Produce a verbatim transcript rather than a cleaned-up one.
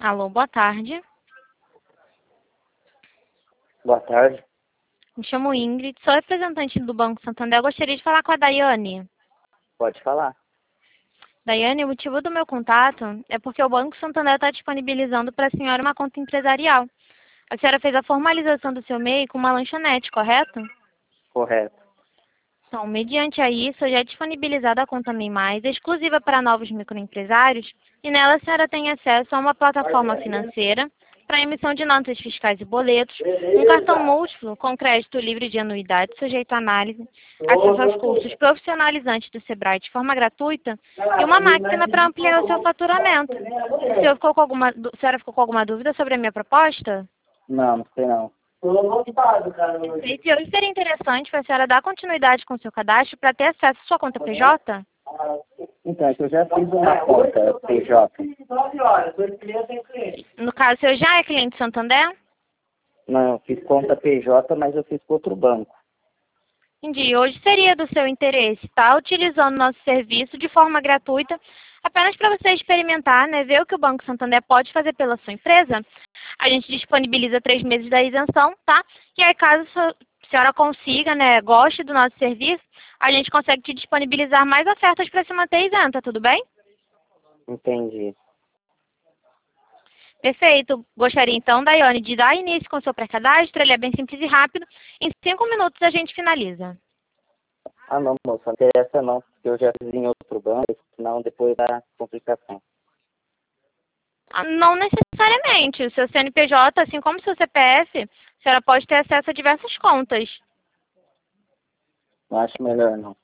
Alô, boa tarde. Boa tarde. Me chamo Ingrid, sou representante do Banco Santander. Eu gostaria de falar com a Daiane. Pode falar. Daiane, o motivo do meu contato é porque o Banco Santander está disponibilizando para a senhora uma conta empresarial. A senhora fez a formalização do seu MEI com uma lanchonete, correto? Correto. Então, mediante a isso, já é disponibilizada a conta MEI Mais, exclusiva para novos microempresários, e nela a senhora tem acesso a uma plataforma financeira para emissão de notas fiscais e boletos, um cartão múltiplo com crédito livre de anuidade sujeito à análise, acesso aos cursos profissionalizantes do Sebrae de forma gratuita e uma máquina para ampliar o seu faturamento. A senhora ficou com alguma, a senhora ficou com alguma dúvida sobre a minha proposta? Não, não sei não. Perfeito. E hoje seria interessante para a senhora dar continuidade com o seu cadastro para ter acesso à sua conta P J? Então, é que eu já fiz uma conta P J. No caso, o senhor já é cliente Santander? Não, eu fiz conta P J, mas eu fiz com outro banco. Entendi. Hoje seria do seu interesse estar utilizando nosso serviço de forma gratuita, apenas para você experimentar, né, ver o que o Banco Santander pode fazer pela sua empresa. A gente disponibiliza três meses da isenção, tá? E aí, caso a senhora consiga, né, goste do nosso serviço, a gente consegue te disponibilizar mais ofertas para se manter isenta, tudo bem? Entendi. Perfeito. Gostaria então, Daiane, de dar início com o seu pré-cadastro. Ele é bem simples e rápido. Em cinco minutos a gente finaliza. Ah, não, moça, não interessa não, porque eu já fiz em outro banco, senão depois dá complicação. Ah, não necessariamente. O seu C N P J, assim como o seu C P F, a senhora pode ter acesso a diversas contas. Não acho melhor não.